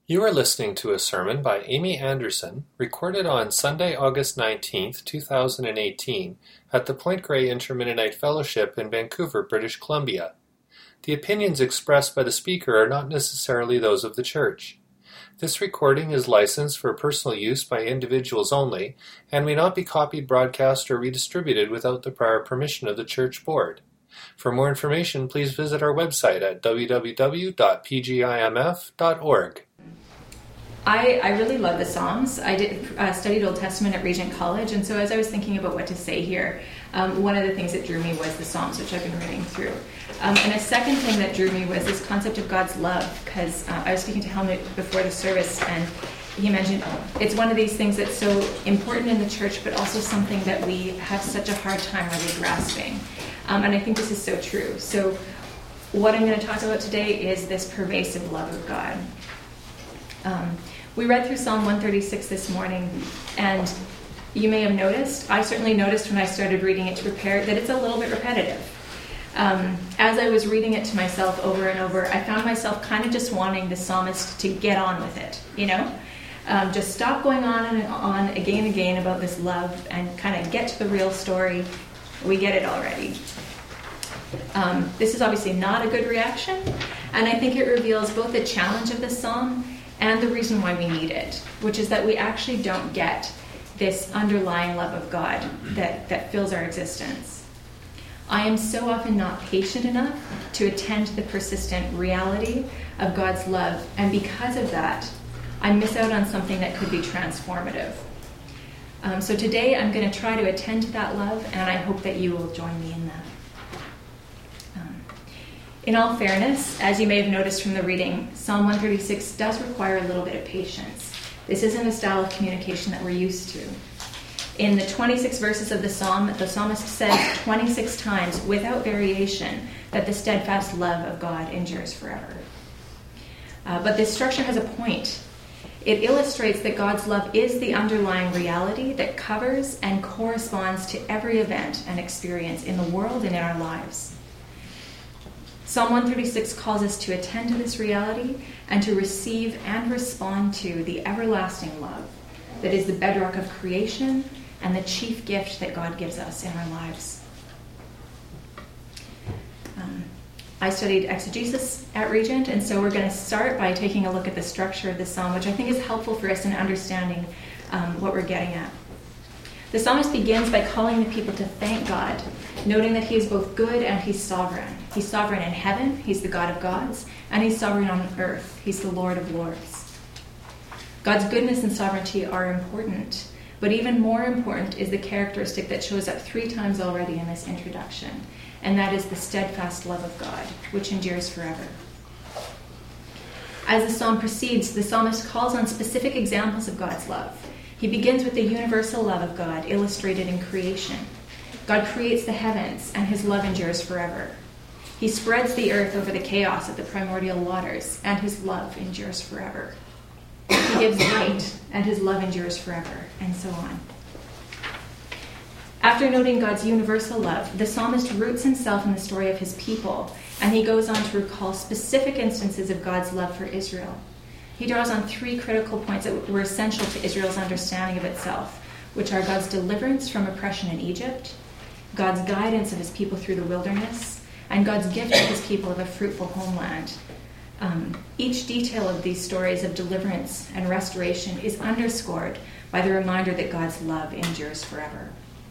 You are listening to a sermon by Amy Anderson, recorded on Sunday, August 19th, 2018, at the Point Grey Inter-Mennonite Fellowship in Vancouver, British Columbia. The opinions expressed by the speaker are not necessarily those of the church. This recording is licensed for personal use by individuals only, and may not be copied, broadcast, or redistributed without the prior permission of the church board. For more information, please visit our website at www.pgimf.org. I really love the Psalms. I studied Old Testament at Regent College, and so as I was thinking about what to say here, one of the things that drew me was the Psalms, which I've been reading through. And a second thing that drew me was this concept of God's love, because I was speaking to Helmut before the service, and he mentioned it's one of these things that's so important in the church, but also something that we have such a hard time really grasping. And I think this is so true. So what I'm going to talk about today is this pervasive love of God. We read through Psalm 136 this morning, and you may have noticed, I certainly noticed when I started reading it to prepare, that it's a little bit repetitive. As I was reading it to myself over and over, I found myself kind of just wanting the psalmist to get on with it, just stop going on and on again and again about this love and kind of get to the real story. We get it already. This is obviously not a good reaction, and I think it reveals both the challenge of this psalm and the reason why we need it, which is that we actually don't get this underlying love of God that fills our existence. I am so often not patient enough to attend to the persistent reality of God's love, and because of that, I miss out on something that could be transformative. So today I'm going to try to attend to that love, and I hope that you will join me in that. In all fairness, as you may have noticed from the reading, Psalm 136 does require a little bit of patience. This isn't a style of communication that we're used to. In the 26 verses of the psalmist says 26 times, without variation, that the steadfast love of God endures forever. But this structure has a point. It illustrates that God's love is the underlying reality that covers and corresponds to every event and experience in the world and in our lives. Psalm 136 calls us to attend to this reality and to receive and respond to the everlasting love that is the bedrock of creation and the chief gift that God gives us in our lives. I studied exegesis at Regent, and so we're going to start by taking a look at the structure of the psalm, which I think is helpful for us in understanding what we're getting at. The psalmist begins by calling the people to thank God, noting that he is both good and he's sovereign. He's sovereign in heaven, he's the God of gods, and he's sovereign on earth, he's the Lord of lords. God's goodness and sovereignty are important, but even more important is the characteristic that shows up 3 times already in this introduction, and that is the steadfast love of God, which endures forever. As the psalm proceeds, the psalmist calls on specific examples of God's love. He begins with the universal love of God illustrated in creation. God creates the heavens, and his love endures forever. He spreads the earth over the chaos of the primordial waters, and his love endures forever. He gives light, and his love endures forever, and so on. After noting God's universal love, the psalmist roots himself in the story of his people, and he goes on to recall specific instances of God's love for Israel. He draws on 3 critical points that were essential to Israel's understanding of itself, which are God's deliverance from oppression in Egypt, God's guidance of his people through the wilderness, and God's gift to his people of a fruitful homeland. Each detail of these stories of deliverance and restoration is underscored by the reminder that God's love endures forever.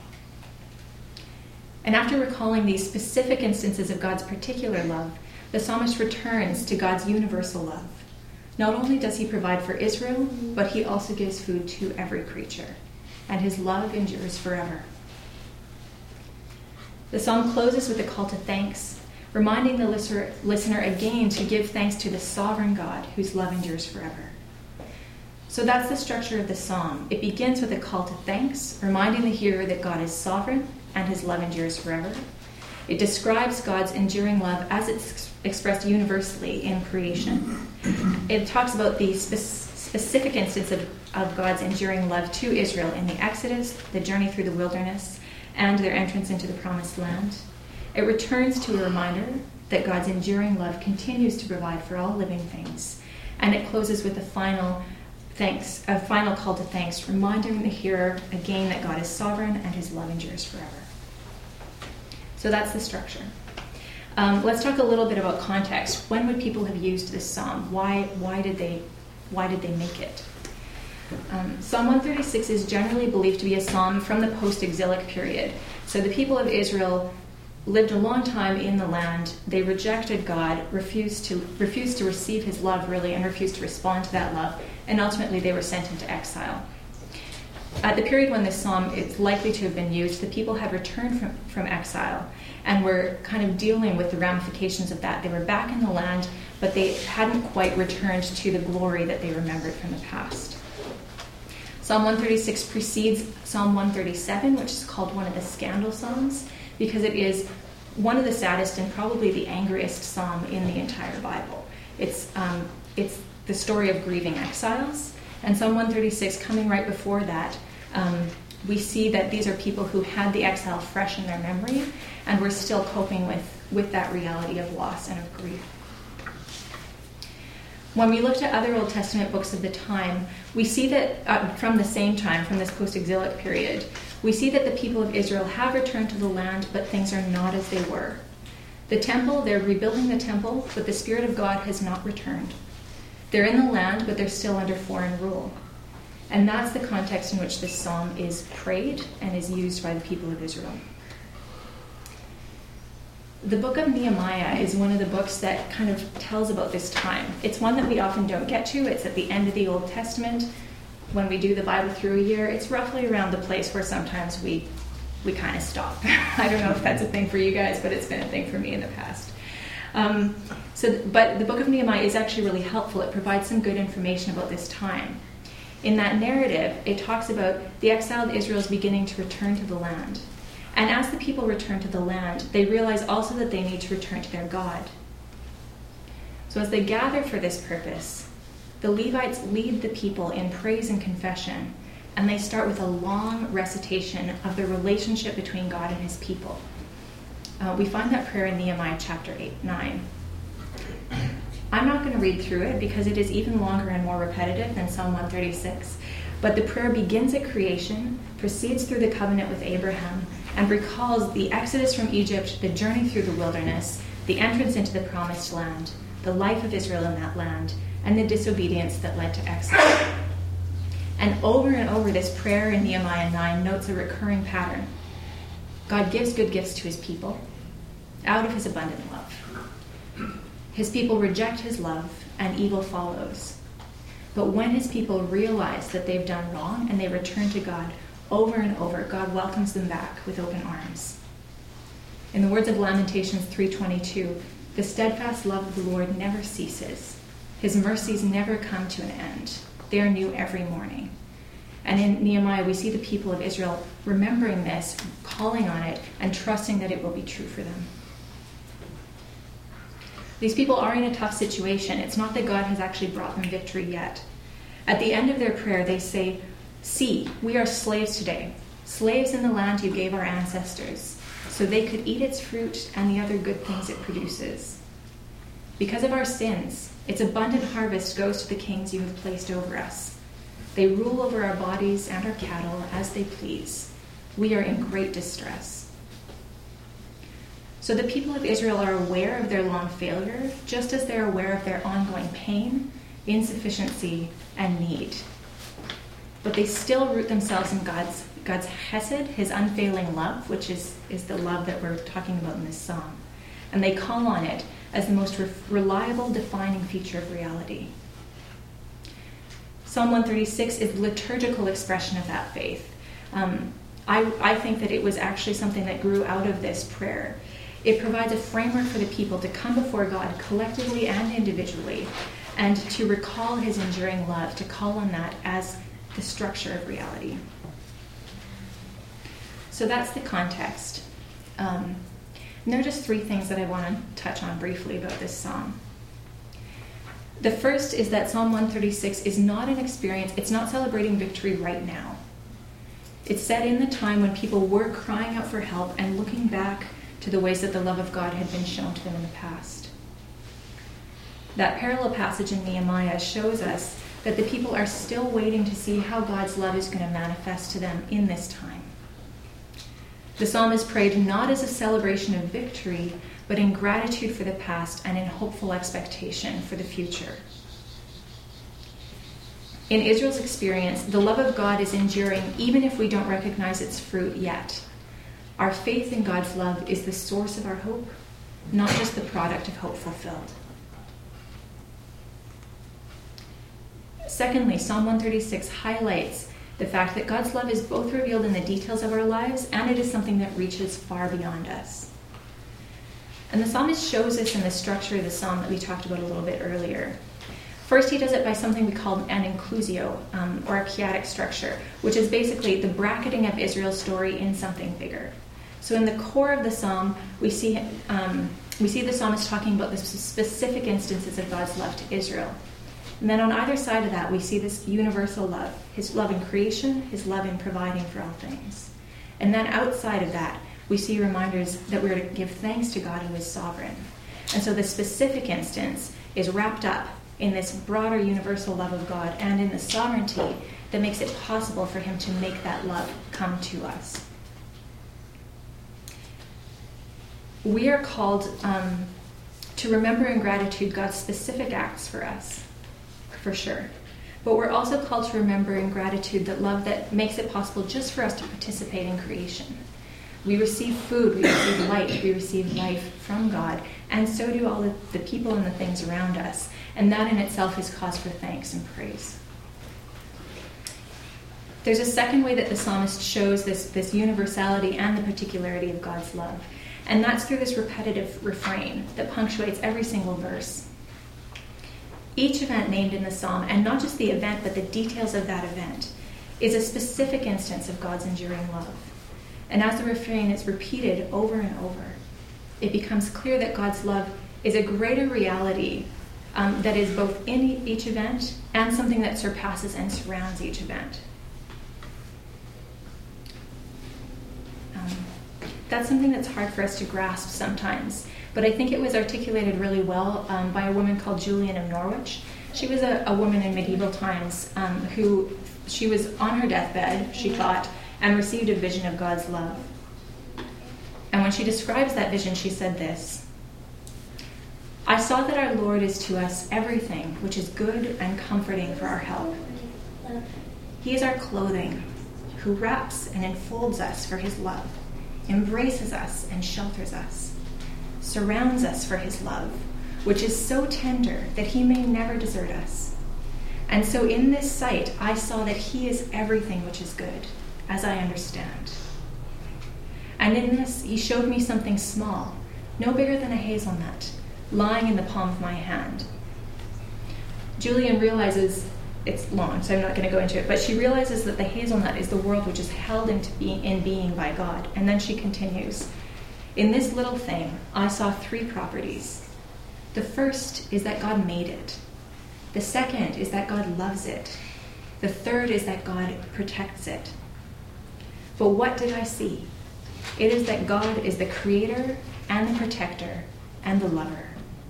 And after recalling these specific instances of God's particular love, the psalmist returns to God's universal love. Not only does he provide for Israel, but he also gives food to every creature, and his love endures forever. The psalm closes with a call to thanks, reminding the listener again to give thanks to the sovereign God whose love endures forever. So that's the structure of the psalm. It begins with a call to thanks, reminding the hearer that God is sovereign and his love endures forever. It describes God's enduring love as it's expressed universally in creation. It talks about the specific instance of God's enduring love to Israel in the Exodus, the journey through the wilderness, and their entrance into the promised land. It returns to a reminder that God's enduring love continues to provide for all living things, And it closes with a final call to thanks, reminding the hearer again that God is sovereign and his love endures forever. So that's the structure. Let's talk a little bit about context. When would people have used this psalm? Why did they make it? Psalm 136 is generally believed to be a psalm from the post-exilic period. So the people of Israel lived a long time in the land. They rejected God, refused to receive his love, really, and refused to respond to that love. And ultimately, they were sent into exile. At the period when this psalm is likely to have been used, the people had returned from exile and were kind of dealing with the ramifications of that. They were back in the land, but they hadn't quite returned to the glory that they remembered from the past. Psalm 136 precedes Psalm 137, which is called one of the scandal psalms, because it is one of the saddest and probably the angriest psalm in the entire Bible. It's the story of grieving exiles. And Psalm 136, coming right before that, we see that these are people who had the exile fresh in their memory and were still coping with that reality of loss and of grief. When we looked at other Old Testament books of the time, we see that from the same time, from this post-exilic period, we see that the people of Israel have returned to the land, but things are not as they were. The temple, they're rebuilding the temple, but the Spirit of God has not returned. They're in the land, but they're still under foreign rule. And that's the context in which this psalm is prayed and is used by the people of Israel. The book of Nehemiah is one of the books that kind of tells about this time. It's one that we often don't get to. It's at the end of the Old Testament. When we do the Bible through a year, it's roughly around the place where sometimes we kind of stop. I don't know if that's a thing for you guys, but it's been a thing for me in the past. But the book of Nehemiah is actually really helpful. It provides some good information about this time. In that narrative, it talks about the exiled Israel is beginning to return to the land. And as the people return to the land, they realize also that they need to return to their God. So as they gather for this purpose, the Levites lead the people in praise and confession, and they start with a long recitation of the relationship between God and his people. We find that prayer in Nehemiah chapter 9. I'm not going to read through it because it is even longer and more repetitive than Psalm 136. But the prayer begins at creation, proceeds through the covenant with Abraham, and recalls the exodus from Egypt, the journey through the wilderness, the entrance into the promised land, the life of Israel in that land, and the disobedience that led to exile. And over, this prayer in Nehemiah 9 notes a recurring pattern. God gives good gifts to his people out of his abundant love. His people reject his love, and evil follows. But when his people realize that they've done wrong and they return to God over and over, God welcomes them back with open arms. In the words of Lamentations 3:22, the steadfast love of the Lord never ceases. His mercies never come to an end. They are new every morning. And in Nehemiah, we see the people of Israel remembering this, calling on it, and trusting that it will be true for them. These people are in a tough situation. It's not that God has actually brought them victory yet. At the end of their prayer, they say, "See, we are slaves today, slaves in the land you gave our ancestors, so they could eat its fruit and the other good things it produces. Because of our sins, its abundant harvest goes to the kings you have placed over us. They rule over our bodies and our cattle as they please. We are in great distress." So the people of Israel are aware of their long failure, just as they're aware of their ongoing pain, insufficiency, and need. But they still root themselves in God's hesed, his unfailing love, which is the love that we're talking about in this psalm. And they call on it as the most reliable defining feature of reality. Psalm 136 is the liturgical expression of that faith. I think that it was actually something that grew out of this prayer. It provides a framework for the people to come before God collectively and individually, and to recall his enduring love, to call on that as the structure of reality. So that's the context. And there are just three things that I want to touch on briefly about this psalm. The first is that Psalm 136 is not an experience, it's not celebrating victory right now. It's set in the time when people were crying out for help and looking back to the ways that the love of God had been shown to them in the past. That parallel passage in Nehemiah shows us that the people are still waiting to see how God's love is going to manifest to them in this time. The psalmist prayed not as a celebration of victory, but in gratitude for the past and in hopeful expectation for the future. In Israel's experience, the love of God is enduring even if we don't recognize its fruit yet. Our faith in God's love is the source of our hope, not just the product of hope fulfilled. Secondly, Psalm 136 highlights the fact that God's love is both revealed in the details of our lives and it is something that reaches far beyond us. And the psalmist shows us in the structure of the psalm that we talked about a little bit earlier. First, he does it by something we call an inclusio, or a chiastic structure, which is basically the bracketing of Israel's story in something bigger. So in the core of the psalm, we see the psalmist talking about the specific instances of God's love to Israel. And then on either side of that, we see this universal love, his love in creation, his love in providing for all things. And then outside of that, we see reminders that we're to give thanks to God who is sovereign. And so the specific instance is wrapped up in this broader universal love of God and in the sovereignty that makes it possible for him to make that love come to us. We are called to remember in gratitude God's specific acts for us, for sure. But we're also called to remember in gratitude that love that makes it possible just for us to participate in creation. We receive food, we receive light, we receive life from God, and so do all the people and the things around us. And that in itself is cause for thanks and praise. There's a second way that the psalmist shows this universality and the particularity of God's love. And that's through this repetitive refrain that punctuates every single verse. Each event named in the psalm, and not just the event, but the details of that event, is a specific instance of God's enduring love. And as the refrain is repeated over and over, it becomes clear that God's love is a greater reality that is both in each event and something that surpasses and surrounds each event. That's something that's hard for us to grasp sometimes, but I think it was articulated really well by a woman called Julian of Norwich. She was a woman in medieval times who she was on her deathbed, she thought, and received a vision of God's love. And when she describes that vision, she said this: I saw that our Lord is to us everything which is good and comforting for our help. He is our clothing, who wraps and enfolds us for his love, embraces us and shelters us, surrounds us for his love, which is so tender that he may never desert us. And so in this sight, I saw that he is everything which is good, as I understand. And in this, he showed me something small, no bigger than a hazelnut, lying in the palm of my hand. Julian realizes, it's long, so I'm not going to go into it, but she realizes that the hazelnut is the world which is held in being by God. And then she continues, in this little thing, I saw three properties. The first is that God made it. The second is that God loves it. The third is that God protects it. But what did I see? It is that God is the creator and the protector and the lover.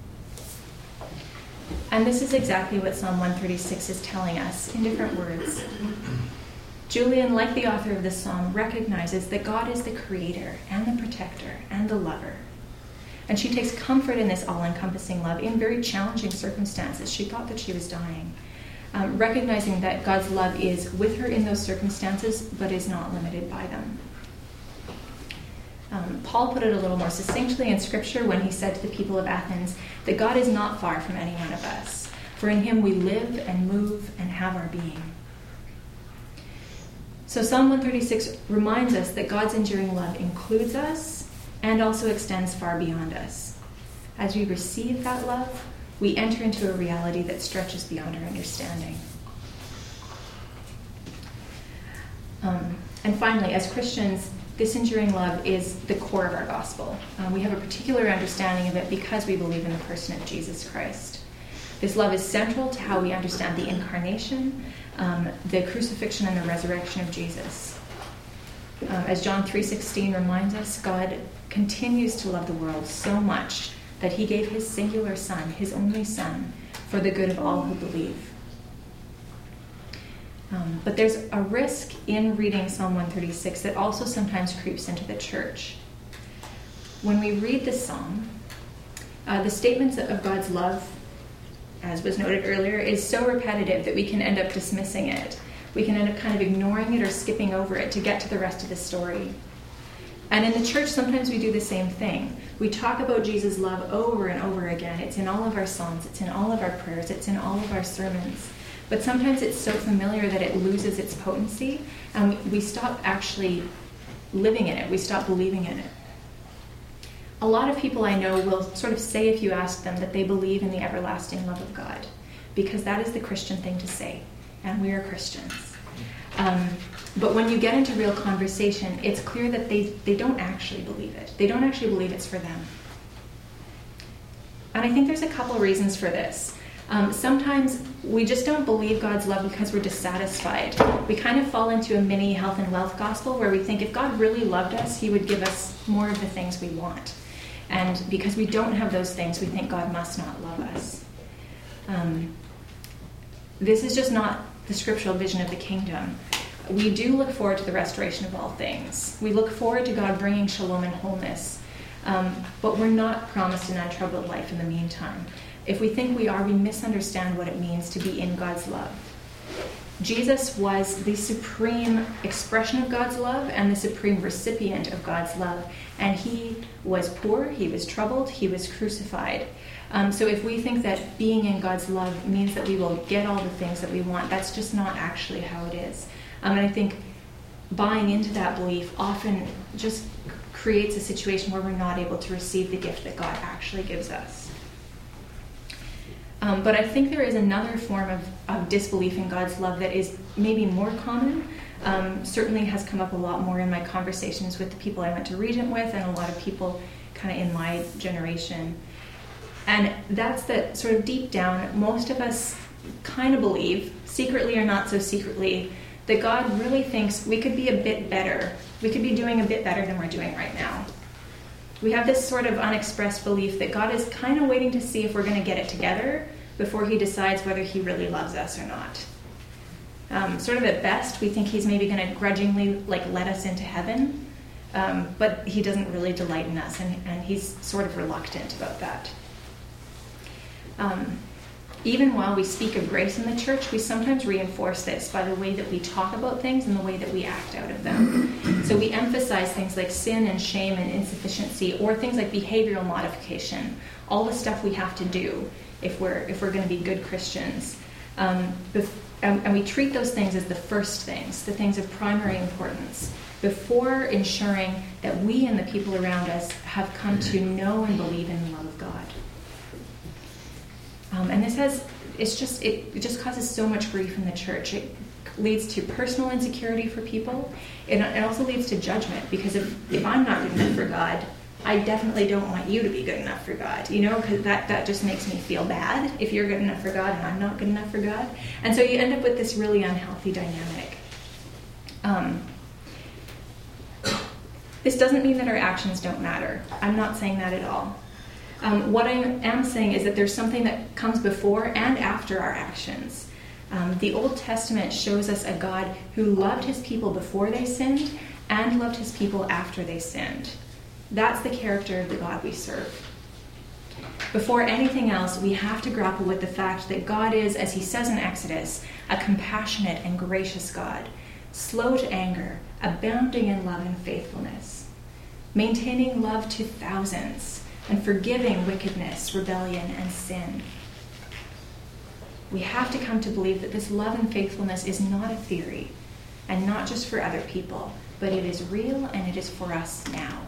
And this is exactly what Psalm 136 is telling us in different words. Julian, like the author of this psalm, recognizes that God is the creator and the protector and the lover. And she takes comfort in this all-encompassing love in very challenging circumstances. She thought that she was dying, recognizing that God's love is with her in those circumstances, but is not limited by them. Paul put it a little more succinctly in Scripture when he said to the people of Athens that God is not far from any one of us, for in him we live and move and have our being. So Psalm 136 reminds us that God's enduring love includes us and also extends far beyond us. As we receive that love, we enter into a reality that stretches beyond our understanding. And finally, as Christians, this enduring love is the core of our gospel. We have a particular understanding of it because we believe in the person of Jesus Christ. This love is central to how we understand the incarnation, the crucifixion and the resurrection of Jesus. As John 3:16 reminds us, God continues to love the world so much that he gave his singular Son, his only Son, for the good of all who believe. But there's a risk in reading Psalm 136 that also sometimes creeps into the church. When we read this psalm, the statements of God's love, as was noted earlier, is so repetitive that we can end up dismissing it. We can end up kind of ignoring it or skipping over it to get to the rest of the story. And in the church, sometimes we do the same thing. We talk about Jesus' love over and over again. It's in all of our songs. It's in all of our prayers. It's in all of our sermons. But sometimes it's so familiar that it loses its potency, and we stop actually living in it. We stop believing in it. A lot of people I know will sort of say, if you ask them, that they believe in the everlasting love of God, because that is the Christian thing to say, and we are Christians. But when you get into real conversation, it's clear that they don't actually believe it. They don't actually believe it's for them. And I think there's a couple reasons for this. Sometimes we just don't believe God's love because we're dissatisfied. We kind of fall into a mini health and wealth gospel where we think if God really loved us, he would give us more of the things we want. And because we don't have those things, we think God must not love us. This is just not the scriptural vision of the kingdom. We do look forward to the restoration of all things. We look forward to God bringing shalom and wholeness. But we're not promised an untroubled life in the meantime. If we think we are, we misunderstand what it means to be in God's love. Jesus was the supreme expression of God's love and the supreme recipient of God's love. And he was poor, he was troubled, he was crucified. So if we think that being in God's love means that we will get all the things that we want, that's just not actually how it is. And I think buying into that belief often just creates a situation where we're not able to receive the gift that God actually gives us. But I think there is another form of disbelief in God's love that is maybe more common, certainly has come up a lot more in my conversations with the people I went to Regent with and a lot of people kind of in my generation. And that's that sort of deep down, most of us kind of believe, secretly or not so secretly, that God really thinks we could be a bit better. We could be doing a bit better than we're doing right now. We have this sort of unexpressed belief that God is kind of waiting to see if we're going to get it together before he decides whether he really loves us or not. Sort of at best, we think he's maybe going to grudgingly let us into heaven, but he doesn't really delight in us, and he's sort of reluctant about that. Even while we speak of grace in the church, we sometimes reinforce this by the way that we talk about things and the way that we act out of them. So we emphasize things like sin and shame and insufficiency, or things like behavioral modification, all the stuff we have to do if we're going to be good Christians. And we treat those things as the first things, the things of primary importance, before ensuring that we and the people around us have come to know and believe in the love of God. And it just causes so much grief in the church. It leads to personal insecurity for people. It also leads to judgment, because if I'm not good enough for God, I definitely don't want you to be good enough for God, because that just makes me feel bad if you're good enough for God and I'm not good enough for God. And so you end up with this really unhealthy dynamic. This doesn't mean that our actions don't matter. I'm not saying that at all. What I am saying is that there's something that comes before and after our actions. The Old Testament shows us a God who loved his people before they sinned and loved his people after they sinned. That's the character of the God we serve. Before anything else, we have to grapple with the fact that God is, as he says in Exodus, a compassionate and gracious God, slow to anger, abounding in love and faithfulness, maintaining love to thousands, and forgiving wickedness, rebellion, and sin. We have to come to believe that this love and faithfulness is not a theory, and not just for other people, but it is real and it is for us now.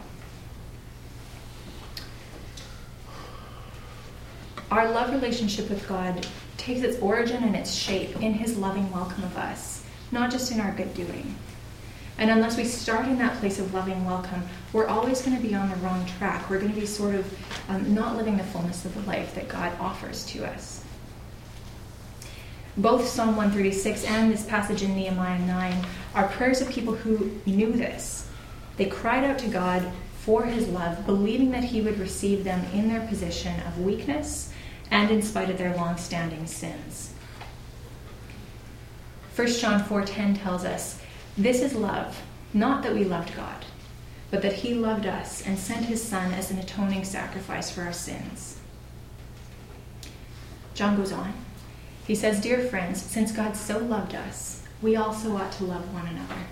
Our love relationship with God takes its origin and its shape in his loving welcome of us, not just in our good doing. And unless we start in that place of loving welcome, we're always going to be on the wrong track. We're going to be sort of not living the fullness of the life that God offers to us. Both Psalm 136 and this passage in Nehemiah 9 are prayers of people who knew this. They cried out to God for his love, believing that he would receive them in their position of weakness and in spite of their long-standing sins. 1 John 4:10 tells us, "This is love, not that we loved God, but that he loved us and sent his Son as an atoning sacrifice for our sins." John goes on. He says, "Dear friends, since God so loved us, we also ought to love one another."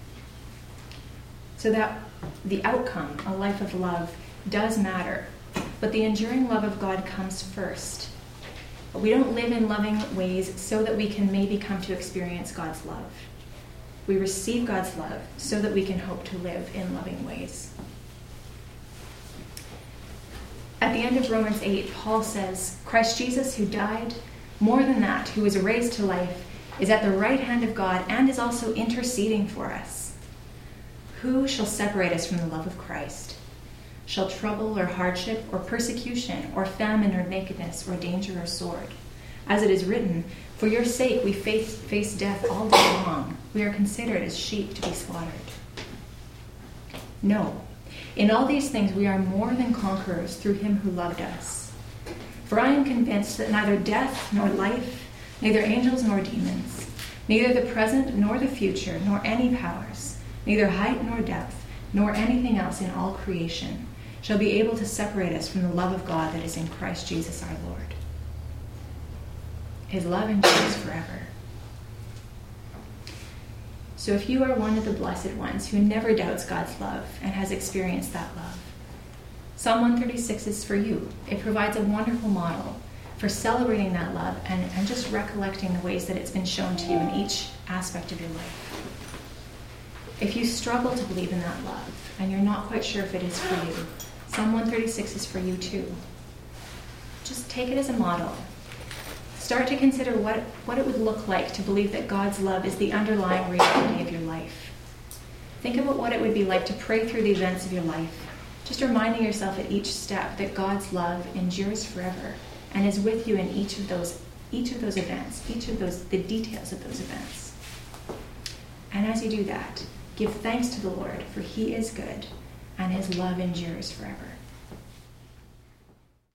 So that the outcome, a life of love, does matter, but the enduring love of God comes first. But we don't live in loving ways so that we can maybe come to experience God's love. We receive God's love so that we can hope to live in loving ways. At the end of Romans 8, Paul says, "Christ Jesus, who died, more than that, who was raised to life, is at the right hand of God and is also interceding for us. Who shall separate us from the love of Christ? Shall trouble or hardship or persecution or famine or nakedness or danger or sword? As it is written, for your sake we face death all day long. We are considered as sheep to be slaughtered." No, in all these things we are more than conquerors through him who loved us. For I am convinced that neither death nor life, neither angels nor demons, neither the present nor the future, nor any powers, neither height nor depth, nor anything else in all creation, shall be able to separate us from the love of God that is in Christ Jesus our Lord. His love endures forever. So if you are one of the blessed ones who never doubts God's love and has experienced that love, Psalm 136 is for you. It provides a wonderful model for celebrating that love and just recollecting the ways that it's been shown to you in each aspect of your life. If you struggle to believe in that love and you're not quite sure if it is for you, Psalm 136 is for you too. Just take it as a model. Start to consider what it would look like to believe that God's love is the underlying reality of your life. Think about what it would be like to pray through the events of your life, just reminding yourself at each step that God's love endures forever and is with you in each of those events, the details of those events. And as you do that, give thanks to the Lord, for he is good and his love endures forever.